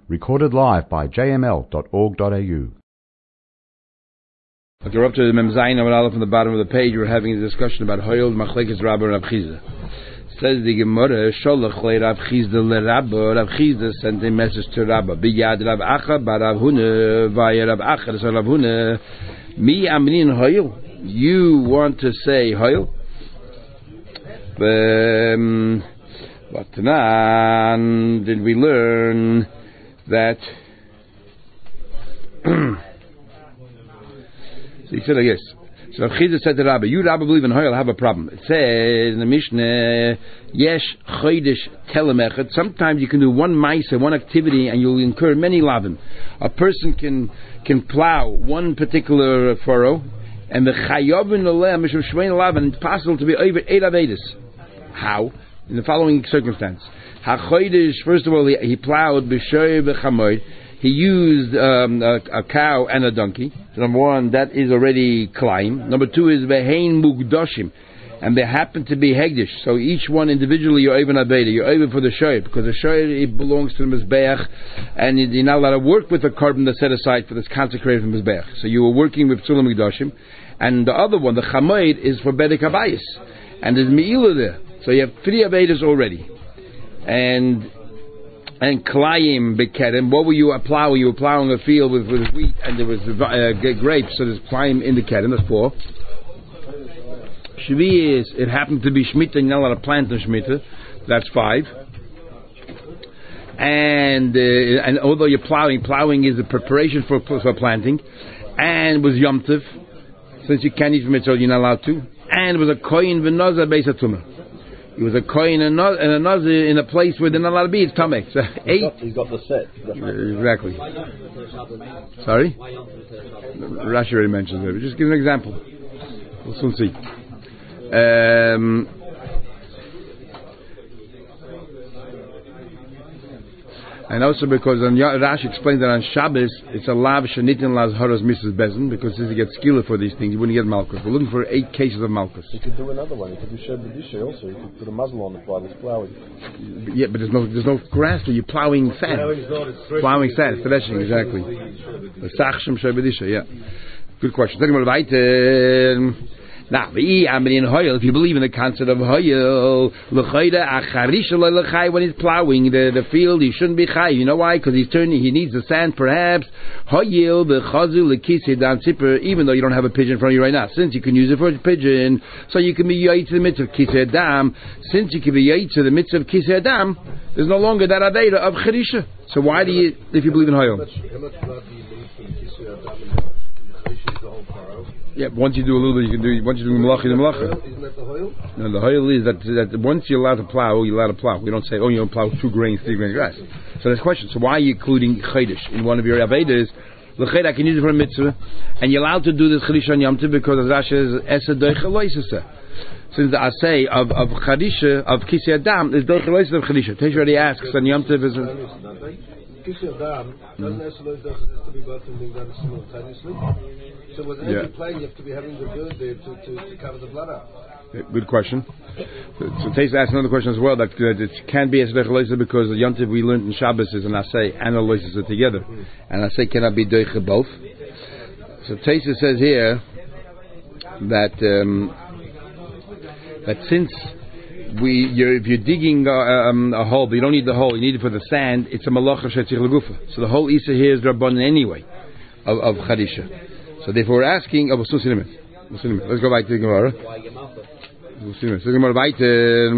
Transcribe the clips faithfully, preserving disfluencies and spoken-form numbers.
Recorded live by j m l dot org dot a u. Okay, we're up to the Mem Zayin Amud Aleph on the bottom of the page. We're having a discussion about Hoyel Machlekes Rabba and Rav Chizda. Says the Gemara, Sholach le Rav Chizda le Rabba. Rav Chizda sent a message to Rabba. Biyad Rav Acha bar Rav Huna via Rav Acha so Rav Huna. Mi amnin Hoyel. You want to say Hoyel? Um, but then did we learn that? So he said like this. So Rav Chizda said to Rabbi, you Rabbi believe in Hoyel, have a problem. It says in the Mishnah, Yesh Chodesh Telemechet. Sometimes you can do one ma'aseh, one activity, and you'll incur many lavim. A person can can plow one particular furrow, and the Chayovin Oleh Mishum Shmein Lavin, it's possible to be over eight Avedis. How? In the following circumstance. HaChodesh, first of all, he, he plowed B'shoy B'chamoy. He used um, a, a cow and a donkey. So number one, that is already climb. Number two is Vehein Mugdoshim, and they happen to be Hegdish. So each one individually, you're even Abeda. You're even for the Shoy, because the Shoy, it belongs to the Mizbeach, and you're not allowed to work with the carbon that's set aside for this consecrated from Mizbeach. So you were working with Psulam Mugdoshim. And the other one, the Chamoid, is for Bedek Habayis. And there's Me'ilah there. So you have three Avedas already. And and Klayim Bekerim, what were you plowing? You were plowing a field with, with wheat, and there was uh, grapes, so there's Klayim in the Kerim, that's four. Shvi is, it happened to be Shemitah, and you're not allowed to plant on Shemitah, that's five. And uh, and although you're plowing, plowing is the preparation for, for planting, and was Yom Tov, since you can't eat from it, so you're not allowed to. And it was a koyin v'nazar beis hatumah. It was a koyin and a nazir in a place where they're not allowed to be. It's tameh. So eight. He's got, he's got the set. Exactly. Sorry? Rashi already mentioned it. Just give an example. We'll soon see. Um, And also because on Rashi explains that on Shabbos it's a lav shenitin las haras misses bezin, because since you get skila for these things, you wouldn't get malchus. We're looking for eight cases of malchus. You could do another one. You could do shebedisha also. You could put a muzzle on it while it's plowing. Yeah, but there's no there's no grass there. You're plowing sand. Plowing sand, threshing, exactly. The sachshem shebedisha. Yeah. Good question. Talking about right. Now, if you believe in the concept of Hoyel, when he's plowing the, the field, he shouldn't be Chay. You know why? Because he's turning, he needs the sand perhaps. Hoyel, the Chazu, the Kisei, Dan Zipper, even though you don't have a pigeon in front of you right now, since you can use it for a pigeon, so you can be Yaitz to the mitzvah of Kisei Adam. Since you can be Yaitz to the mitzvah of Kisei Adam, there's no longer that Aveda of Cherisha. So why do you, if you believe in Hoyel? Yeah, once you do a little bit, you can do. Once you do malacha, the malacha. Isn't that the Hoyel? No, the Hoyel is that, that once you're allowed to plow, you're allowed to plow. We don't say, oh, you don't plow two grains, three grains of grass. So there's a question. So why are you including Chodesh in one of your Avedas? L'chayda, I can use it for a mitzvah, and you're allowed to do this Cherisha on Yom Tov because as Rashi says, Esa doicha loisesa. Since the assay of of Cherisha of Kisei Adam is doicha loisesa of Cherisha. Teish already asks on Yom Tov is. Kisei Adam doesn't necessarily have to be both being done simultaneously. So with every yeah. plane, you have to be having the bird there to, to, to cover the blood up. Yeah, good question. So, so Taisa asked another question as well, that, that it can't be a Sedech Loisa because the Yom Tov we learned in Shabbos is an Asay and a Loisa are together. Mm. And Asay cannot be Doicha both. So Taisa says here that um, that since we, you're, if you're digging uh, um, a hole, but you don't need the hole, you need it for the sand, it's a Malach of Shetzich Lagufa. So the whole Isa here is Rabban anyway of, of Charisha. So therefore we're asking, oh, let's go back to the Gemara. So the Gemara weiter.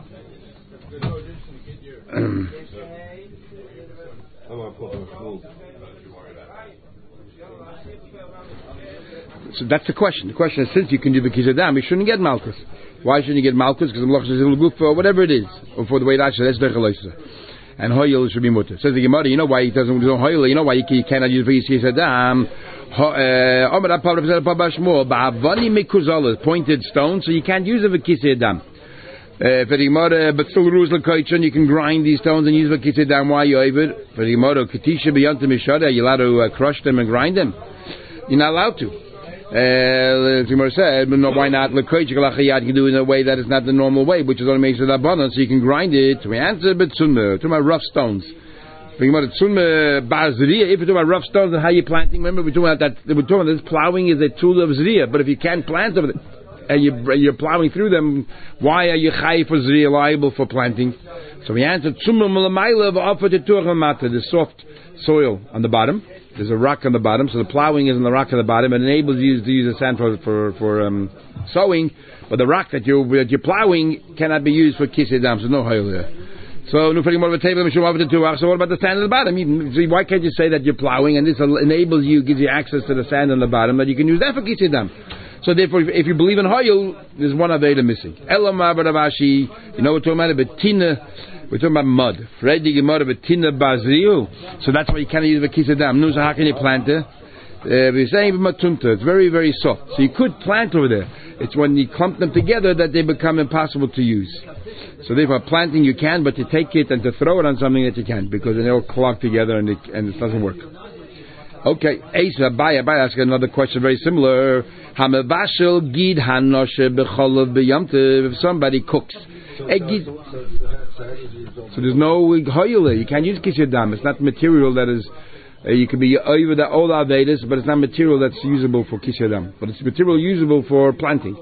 So that's the question. The question is, since you can do the Kisei Adam, you shouldn't get Malchus. Why shouldn't you get Malchus? Because the Malchus is in the or whatever it is, or for the way Rashi says, that's Dechaloisa. And Hoyel should be mutter. Says the Gemara, you know why he doesn't do Hoyel? You know why you cannot use the Kisei Adam? Pointed stone, so you can't use it for Kisei Adam. But still rules l'koitchen, you can grind these stones and use the Kisei Adam. Why you over? For the Gemara, Katisha b'yanta mishada, you're allowed to uh, crush them and grind them. You're not allowed to. Uh, Gemara said, but no, why not? L'koitchen you can do it in a way that is not the normal way, which is only makes it abundant, so you can grind it. We answer, but to my rough stones. If we're talking about rough stones and how you're planting, remember we're talking about that. We're talking about this plowing is a tool of zriya. But if you can't plant over there and you're, you're plowing through them, why are you chayiv for zriya, liable for planting? So we answered the soft soil on the bottom. There's a rock on the bottom, so the plowing is on the rock on the bottom. It enables you to use the sand for for, for um, sowing, but the rock that you that you're plowing cannot be used for kisei dam. So no hayol there. So no more of a table. So what about the sand on the bottom? You, so why can't you say that you're plowing and this enables you, gives you access to the sand on the bottom, that you can use that for kisei dam? So therefore, if, if you believe in hayol, there's one aveda missing. Elamar baravashi, you know we're talking about a betina. We're talking about mud. Fredi gemara betina bazriu. So that's why you can't use the kisei dam. No, so how can you plant it? Uh, we're saying matunta. It's very, very soft. So you could plant over there. It's when you clump them together that they become impossible to use. So therefore, planting you can, but to take it and to throw it on something that you can't, because they all clog together and it, and it doesn't work. Okay, Asa Baya Baya asked another question very similar. Hamavashel gid hanoshe becholav b'yamtiv. If somebody cooks. So, so there's no hoyle. You can't use kisei dam. It's not material that is. Uh, you can be over the all our Vedas, but it's not material that's usable for kisei dam. But it's material usable for planting.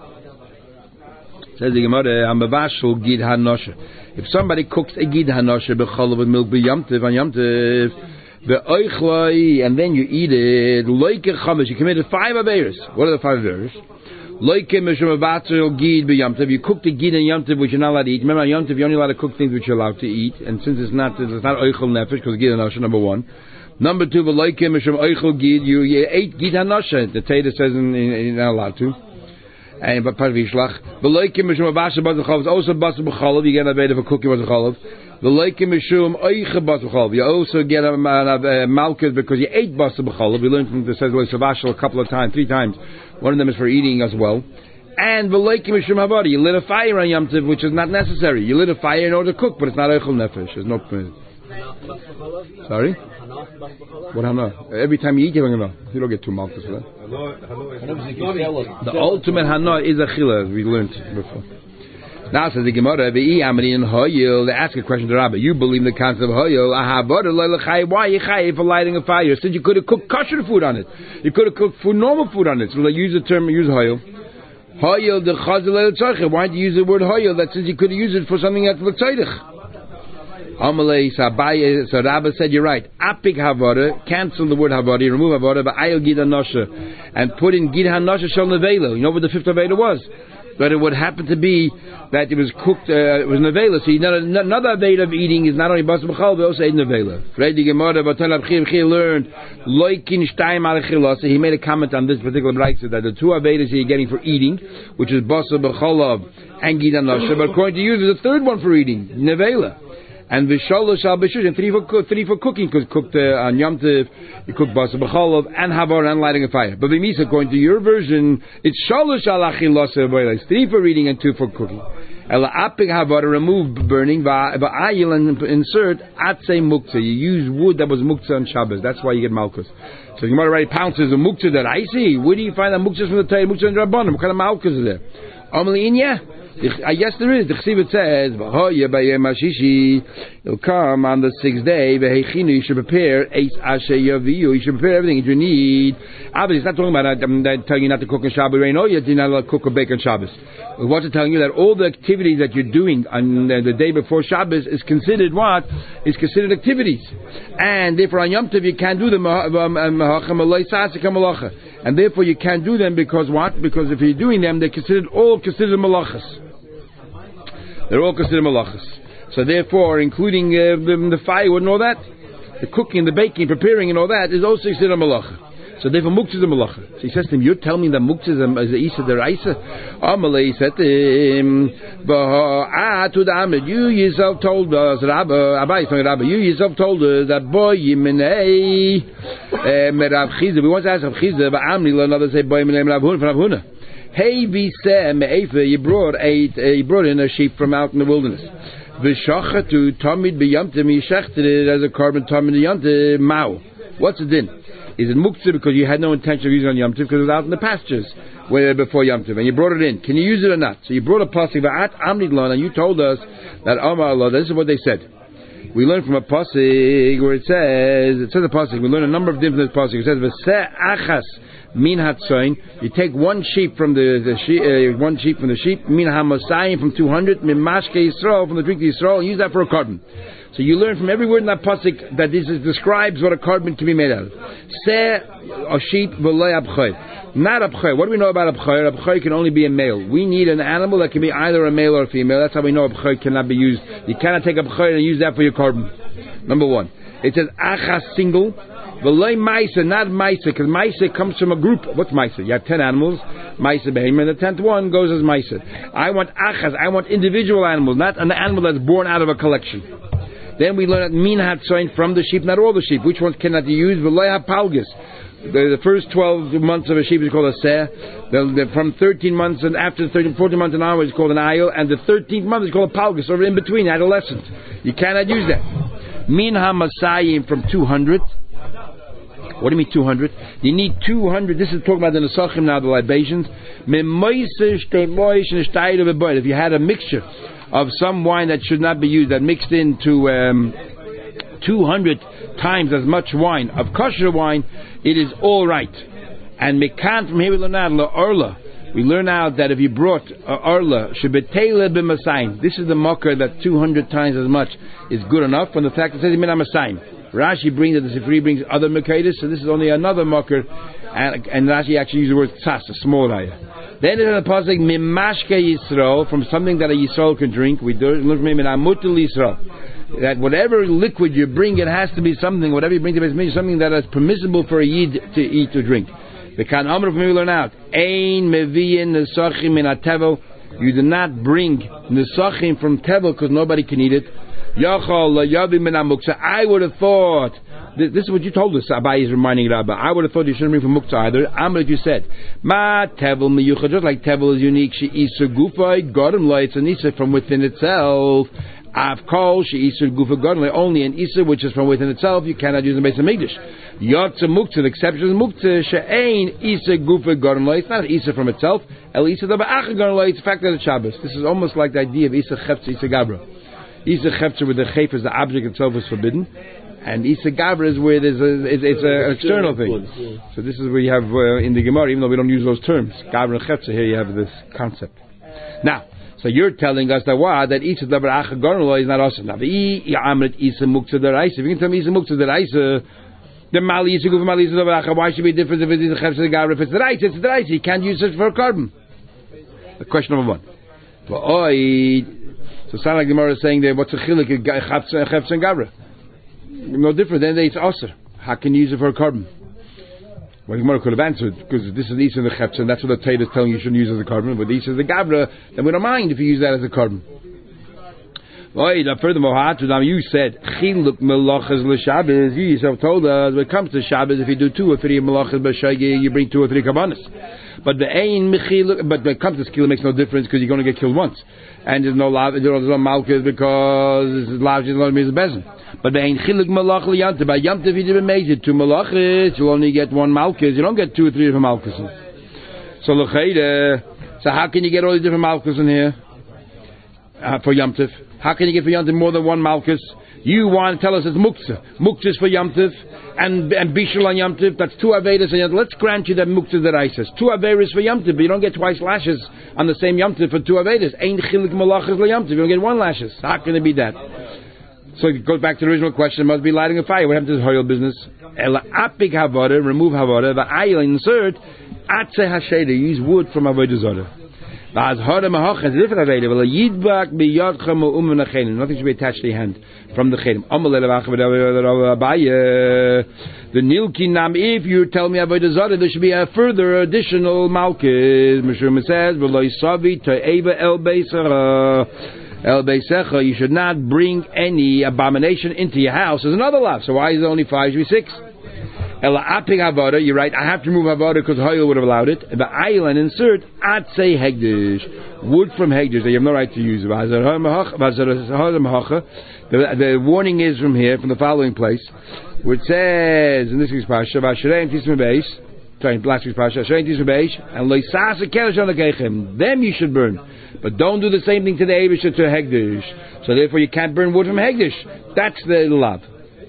Says the Gemara, "Amavashul gid hanoshe." If somebody cooks a gid hanoshe becholav with milk b'yamtiv on yamtiv, the oichloi, and then you eat it like a chamesh, you committed five averos. What are the five averos? Like a gid b'yamtiv, you cook the gid and yamtiv which you're not allowed to eat. Remember, on yamtiv you're only allowed to cook things which you're allowed to eat, and since it's not, it's not oichel nefesh because gid hanoshe, number one. Number two, like a oichel gid, you, you ate gid hanoshe. The Torah says in, in, you're not allowed to. And but part of Yishlach, the like a mishum avasha b'chalav, also b'chalav b'chalav, you get a bed of a cooking b'chalav. The like a mishum oiche b'chalav, you also get a, a, a malchus because you ate b'chalav b'chalav. We learned from the says avasha a couple of times, three times. One of them is for eating as well. And the like a mishum havadi, you lit a fire on Yom Tov, which is not necessary. You lit a fire in order to cook, but it's not oichel nefesh. There's no point. Sorry? What hana? Every time you eat, you're going to you don't get two malchus for that. The ultimate hana is a chila, as we learned before. Now says the Gemara, they ask a question to Rabbi. You believe in the concept of hoyel? Why are you chayiv for lighting a fire? Since you could have cooked kosher food on it, you could have cooked food, normal food on it. So they use the term, use hoyel. Hoyel the chazal el. Why do you use the word hoyel? That says you could have used it for something that's l'tzayich. Amalei Sabaye, so Rabbi said you're right. Apik havara, cancel the word havara, remove havara, but ayel gid hanoshe, and put in gid hanoshe shel nevela. You know what the fifth aveda was? But it would happen to be that it was cooked, uh, it was nevela. So another aveda of eating is not only bas b'chal, but also nevela. Fredi Gemara, but He learned loikin shtayim alechilasa. He made a comment on this particular brayso that the two avedas you're getting for eating, which is bas b'chalav and gid hanoshe, but according to you, there's a third one for eating, nevela. And v'shalosh al b'shush, and three for three for cooking, because cooked uh, on Yom Tov, you cook basa b'chalav and havar and lighting a fire. But b'misa, according to your version, it's shalosh al achilasa, it's three for eating and two for cooking. Ela apik havar, remove burning, va'ayil and insert atzei muktzah. You use wood that was muktzah on Shabbos. That's why you get malchus. So the Gemara already pounces a muktzah that I see. Where do you find that muktzah from the Torah, muktzah and Rabbanim? What kind of malchus is there? Amalinya. Uh, yes, there is. The Chesivit says, "He'll come on the sixth day. You should prepare You should prepare everything that you need." Obviously, it's not talking about um, that telling you not to cook on Shabbos. Right? No, you're not allowed to cook or bake on Shabbos. What's it telling you? That all the activities that you're doing on uh, the day before Shabbos is considered what? Is considered activities, and therefore on Yom Tov you can't do them. And therefore you can't do them because what? Because if you're doing them, they're considered all considered malachas. They're all considered malachas. So therefore, including uh, the, the firewood and all that, the cooking, the baking, preparing and all that is also considered malacha. So therefore, muktzah is a malacha. So he says to him, you're telling me that muktzah is a isa deraisa? Amalei said to him, ah, to the Amid, you yourself told us, Rabbi, Abai, Rabbi, you yourself told us that boy yimenei merav chizah. We want to ask Rav Chizah, but Amri let another say boy yimenei merav huna. Hey, v'seh me'efa, you brought a, you brought in a sheep from out in the wilderness. V'shachatu tamid b'yamtim, you shechted it as a carbon tamid b'yamtim, mao. What's it din? Is it muktzah because you had no intention of using it on Yom Tov because it was out in the pastures where before Yom Tov and you brought it in? Can you use it or not? So you brought a plastic va'at amnid lon and you told us that Amar Allah, this is what they said. We learn from a pasuk where it says, it says a pasuk. We learn a number of different pasuk. It says, "V'seh achas min hatzayin." You take one sheep from the, the sheep, uh, one sheep from the sheep. Min hamasayim from two hundred. Min mashke Yisrael from the drink of Yisrael. And use that for a carbon. So you learn from every word in that pasuk that this is, describes what a carbon can be made out of. Seh a sheep v'loy abchayr. Not abchayr. What do we know about abchayr? Abchayr can only be a male. We need an animal that can be either a male or a female. That's how we know abchayr cannot be used. You cannot take abchayr and use that for your carbon. Number one. It says achas single. V'loy maisa, not maisa, because maisa comes from a group. What's maisa? You have ten animals. Maisa behemoth, and the tenth one goes as maisa. I want achas. I want individual animals, not an animal that's born out of a collection. Then we learn that min hatzayin from the sheep, not all the sheep. Which ones cannot be used? V'loy hapalgus. The, the first twelve months of a sheep is called a seh. The, the, from thirteen months and after thirteen, fourteen months and onwards is called an ayil. And the thirteenth month is called a palgus, or in between, adolescent. You cannot use that. Min hamasayim from two hundred. What do you mean two hundred? You need two hundred. This is talking about the nesachim now, the libations. If you had a mixture of some wine that should not be used, that mixed into um, two hundred times as much wine of kosher wine, it is all right. And mekan from here we learn out la orla. We learn out that if you brought uh, orla shebetele b'masayim, this is the mocker that two hundred times as much is good enough. From the fact that it says min hamasayim, Rashi brings that the Sifri brings other mekaydes, so this is only another mocker, and, and Rashi actually uses the word tzas, a small ayah. Then there's a pasuk mimashke Yisrael, from something that a Yisrael can drink. We learn from him in Amutul Yisrael that whatever liquid you bring, it has to be something. Whatever you bring to Beis something that is permissible for a yid to eat or drink. The kan amr from we learn out ein meviyin nesachim min hatevel. You do not bring nesachim from tevel because nobody can eat it. Yachal yavi min hamuksa. I would have thought. This, this is what you told us. Abai is reminding Rabbi. I would have thought you shouldn't bring from muktzah either. I'm like you said. Ma tevel miyucha. Just like tevel is unique. She isa gufay godem la. It's an isa from within itself. Av kol she isa gufa godem la. Only an isa which is from within itself. You cannot use the base of Mikdash. Yotza muktzah. The exception is muktzah. She'ain isa gufa godem la. It's not an isa from itself. El isa daba acha godem la. It's a fact that it's Shabbos. This is almost like the idea of isa cheptz isa gabra. Isa cheptz with the chayf as the object itself is forbidden. And Isa Gabra is where there's a, it's, it's an external thing. So this is where you have uh, in the Gemara, even though we don't use those terms, Gabra and Chepsa, here you have this concept. Now, so you're telling us that what? That Isa Dabra Acha Gornala is not awesome. Now, Amrit Isa Muktzah Deraisa. If you can tell me Isa Muktzah Deraisa, the Mali Isa Guf Mali Isa Dabra Acha, why should it be different if it is a Chepsa Gabra? If it's Deraisa, it's Deraisa. You can't use it for a carbon. Question number one. So it sounds like the Gemara is saying there, what's a chilik of Chepsa and Gabra? No different. Then it's Aser. How can you use it for a carbon? Well, the Gemara could have answered, because this is Isa and the Chepsa, and that's what the Torah is telling you you shouldn't use it as a carbon. But Isa is the Gabra, then we don't mind if you use that as a carbon. Furthermore, you said, Chiluk Melachas L'Shabbos. You yourself told us, when it comes to Shabbos, if you do two or three Melachas B'Shagi, you bring two or three Kabbanas. But the Ein Mechiluk, but when it comes to skill, it makes no difference because you're going to get killed once. And there's no lav, there's no malchus because lav is not means bezin. But the Ein Chiluk Melach L'Yantiv. By Yantiv, you didn't make it two Melachas, you only get one malchus. You don't get two or three different malchuses. So L'Chayde, so how can you get all these different malchus in here? Uh, for Yom Tov. How can you get for Yom Tov more than one Malchus? You want to tell us it's Muktzah. Muktzah for Yom Tov and, and Bishul on Yom Tov. That's two Avedas. And let's grant you that Muktzah that I says. Two Avedas for Yom Tov, but you don't get twice lashes on the same Yom Tov for two Avedas. Ain't Chilik Malachas la Yom Tov. You don't get one lashes. How can it be that? So it goes back to the original question. It must be lighting a fire. What happened to this Hoyle business? Ela apik havada, remove havada. The ayil insert. Atze hasheda, use wood from Avodah Zarah. Nothing should be attached to your hand from the chedim. The nilki nam. If you tell me avodah zarah, there should be a further additional malchus. Mishum says, El beisecha. You should not bring any abomination into your house. There's another law. So why is it only five? Should be six. Ela apik havada, you're right. I have to remove havada because Hoyle would have allowed it. The ayil and insert atse hegdish, wood from hegdish. You have no right to use. The, the warning is from here, from the following place, which says in this week's parsha, Vashrei and Tisma Beis. sorry, last week's parasha, and them you should burn. But don't do the same thing to the Eibush to Hegdish. So therefore you can't burn wood from Hegdish. That's the love.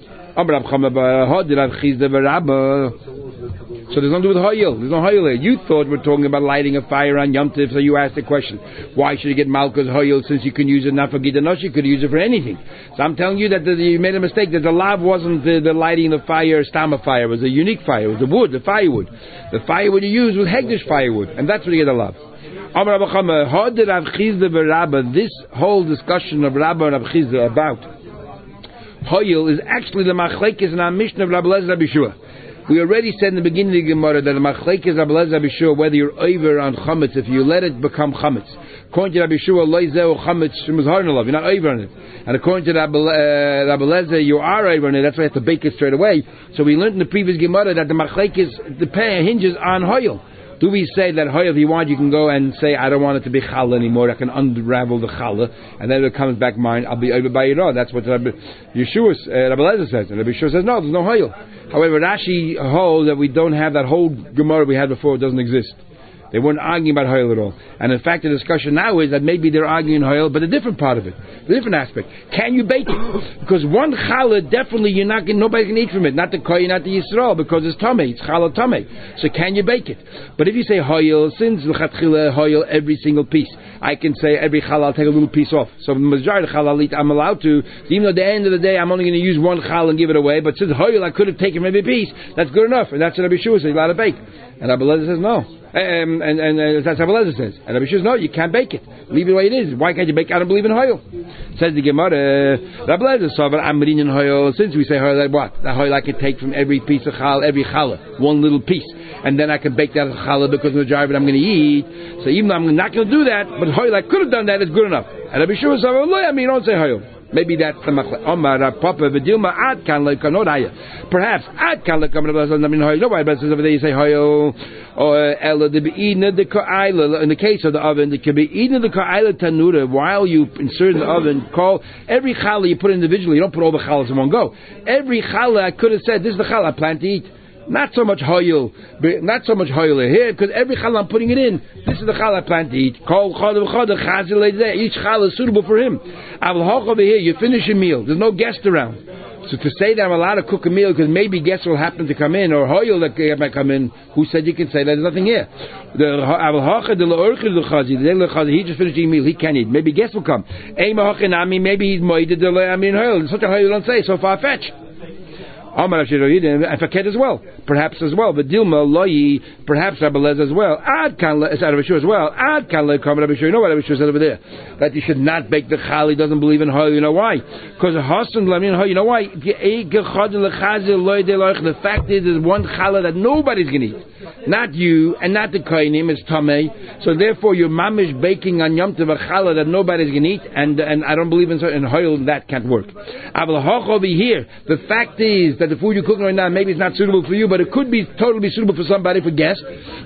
So there's nothing to do with Hoyel. There's no Hoyel here. You thought we're talking about lighting a fire on Yom Tov, so you asked the question, why should you get Malka's Hoyel since you can use it not for Gidanosh, you could use it for anything. So I'm telling you that the, you made a mistake, that the lav wasn't the, the lighting of fire, Stama fire, it was a unique fire, it was the wood, the firewood. The firewood you use was Hegdish firewood, and that's what you get a lav. This whole discussion of Rabba and Rav Chizda about Hoyel is actually the machlekes in our Mishnah of Rabbi Eliezer Rabbi Yeshua. We already said in the beginning of the Gemara that the machlekes Rabbi Eliezer Rabbi Yeshua, whether you're over on chametz, if you let it become chametz. According to Rabbi Yeshua, loizeu chametz shemuzharnalav, you're not over on it. And according to Rabbi, uh, Rabbi Eliezer, you are over on it. That's why you have to bake it straight away. So we learned in the previous Gemara that the machlekes, the pair hinges on Hoyel. Do we say that Hoyel, if you want, you can go and say, I don't want it to be challah anymore, I can unravel the challah, and then it comes back mine, I'll be over by it all. That's what Rabbi Yeshua, uh, Rabbi Eliezer says. And Rabbi Yeshua says, no, there's no Hoyel. However, Rashi holds that we don't have that whole Gemara we had before, it doesn't exist. They weren't arguing about Hoyel at all. And in fact, the discussion now is that maybe they're arguing Hoyel, but a different part of it, a different aspect. Can you bake it? Because one challah, definitely you're not going, nobody's going to eat from it. Not the kohen, not the Yisrael, because it's tamei, it's challah tamei. So can you bake it? But if you say Hoyel, since l'chatchila Hoyel every single piece, I can say every challah I'll take a little piece off. So the majority of challah I'm allowed to, even though at the end of the day I'm only going to use one challah and give it away, but since Hoyel I could have taken every piece, that's good enough. And that's what Rabbi Yeshua says, you're allowed to bake. And Rabbi Eliezer says no. Um, and and uh, that's what Rabbi Eliezer says. And Rabbi Yeshua says no, you can't bake it. Leave it the way it is. Why can't you bake it? I don't believe in Hoyel. Says the Gemara, Rabbi Eliezer saw Amrin in Hoyel. Since we say Hoyel, like what? That Hoyel I can take from every piece of challah, every challah, one little piece. And then I can bake that challah because the majority of it I'm going to eat. So even though I'm not going to do that, but Hoyel I could have done that, it's good enough. And Rabbi Yeshua said, well, I mean, don't say Hoyel. Maybe that's the machlek. Omar Papa V'Dilma Ad Kan Lekanodaya. Perhaps Ad Kan Lekanodaya. I mean, Hoyel. Nobody but says over there you say Hoyel. Or Ella the Be'ina the Ka'ila. In the case of the oven, the Be'ina the Ka'ila Tanura. While you insert in the oven, call every challah you put individually. You don't put all the challahs in one go. Every challah I could have said, this is the challah I plan to eat. Not so much Hoyel, not so much Hoyel here, because every challah I'm putting it in, this is the challah I plan to eat. Each challah is suitable for him. Over here, you finish your meal. There's no guest around. So to say that I'm allowed to cook a meal because maybe guests will happen to come in, or Hoyel that might come in, who said you can say that? There's nothing here. He just finished eating meal. He can't eat. Maybe guests will come. Maybe he's moided. Such a Hoyel don't say. So far-fetched. And Faket as well, perhaps as well. But Dilma Loyi, perhaps Rabbi Eliezer as well. Ad kan Rabbi Yeshua as well. Ad kan come Rabbi Yeshua. You know what Rabbi Yeshua said over there? That you should not bake the chal. He doesn't believe in Hoyel. You know why? Because Hasan Lamin Hoyel. You know why? The fact is, there's one challah that nobody's going to eat, not you and not the kohenim. It's tamei. So therefore, you're mamish baking on Yom Tov a challah that nobody's going to eat, and and I don't believe in in Hoyel. That can't work. Over here, the fact is that the food you're cooking right now, maybe it's not suitable for you, but it could be totally suitable for somebody, for guests.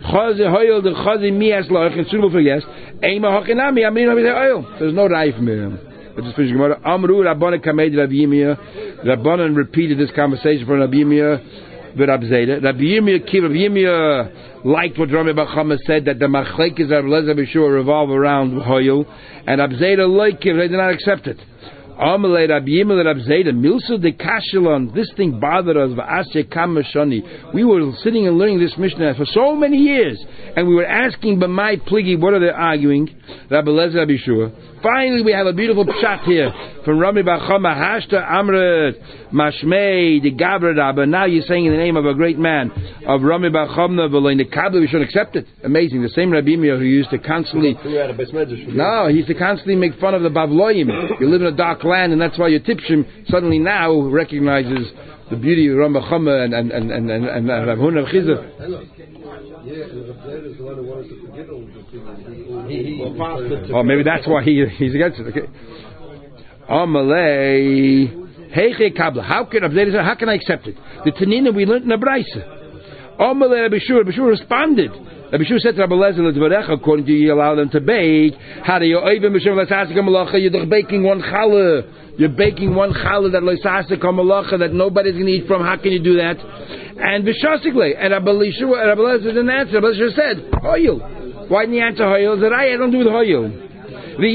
It's suitable for guests. There's no raya from him. Let's just finish Gemara. Amru Rabbanan Kamed Rabbi Yirmiyah. Rabbanan repeated this conversation from Rabbi Yirmiyah with Rabbi Zayda. Rabbi Yirmiyah, Rabbi Yirmiyah liked what Rami Bar Chama said, that the machlekes of Rabbi Eliezer B'Shua revolve around Hoyel, and Rabbi Zayda liked it, they did not accept it. Amalei Rabbi Yirmiyah Rabbi Zayda Milsu de Kashelon. This thing bothered us. V'asye kam shani. We were sitting and learning this Mishnah for so many years, and we were asking b'mai pligi, what are they arguing? Rabbi Eliezer Rabbi Yeshua. Finally, we have a beautiful pshat here from Rami Bar Chama. Hashta Amret Mashmei de Gavra Rabba. Now you're saying in the name of a great man of Rami Bar Chama, v'loin the Kabbalah, we should accept it. Amazing. The same Rabbi Yirmiyah who used to constantly no, he used to constantly make fun of the Bavloim. You live in a dark land, and that's why your tipshim suddenly now recognizes the beauty of Rami Bar Chama and and and and and, and Rav Huna Rav Chizda. Oh, maybe that's why he he's against it. Okay. Amalei Heiche Kabla. How can how can I accept it? The Tanina we learned in the Braisa. Amalei Rabbi Shua, Rabbi Shua responded. Rabbi Shua said to Rabbi Lezer, according to you, you allow them to bake. How do you even You're baking one challah. You're baking one challah that loisasik malacha that nobody's going to eat from. How can you do that? And v'shasikle, and Rabbi Shua, Rabbi Lezer didn't answer. Rabbi Shua said, hoyel. Why didn't you answer hoyel? He said, I don't do with hoyel. Rabbi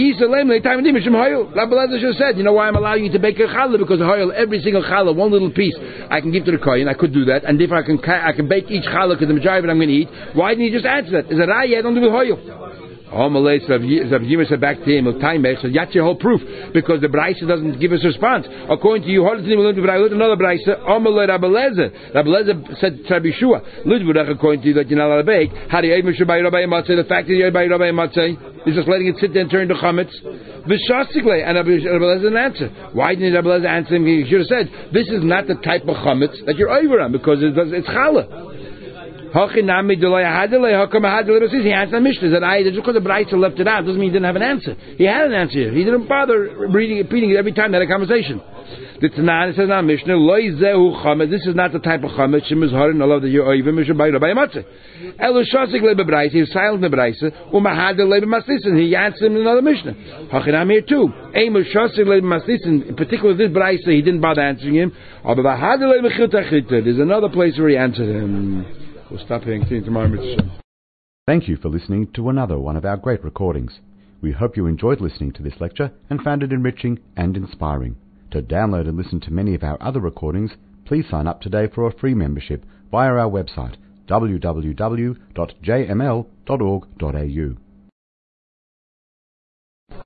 Lezer said, you know why I'm allowing you to bake a challah? Because hoyel, every single challah, one little piece, I can give to the kohen. I could do that, and if I can, I can bake each challah because the majority of it I'm going to eat. Why didn't you just answer that? Is that I? I don't do with hoyel. Amalei Rav Yirmiyah said back to him, so that's your whole proof, because the Braisa doesn't give us a response. According to you, another Braisa, Amalei Rabbi Lezer. Rabbi Lezer said to Rabbi Shua, according to you that you're not allowed to bake, the fact that you're by Rabbi Matzeh is just letting it sit there and turn to chametz. V'shasikle, and Rabbi Lezer didn't answer. Why didn't Rabbi Lezer answer him? He should have said, this is not the type of chametz that you're over on, because it does, it's challah. He answered the Mishnah that I just because the Braisa left it out doesn't mean he didn't have an answer. He had an answer. He didn't bother reading repeating it every time they had a conversation. The Tanakh says now Mishnah, this is not the type of chametz shemizharin Allah that you're even Mishnah by Rabbi Matzeh. Elo shasik lebe Braisa, he was silent in the Braisa. Umahad lebe Maslisin, he answered him in another Mishnah. Hachinam here too. Aim shasik lebe Maslisin, in particular this Braisa, he didn't bother answering him. There's another place where he answered him. We'll stop here and continue tomorrow. Thank you for listening to another one of our great recordings. We hope you enjoyed listening to this lecture and found it enriching and inspiring. To download and listen to many of our other recordings, please sign up today for a free membership via our website w w w dot j m l dot org dot a u.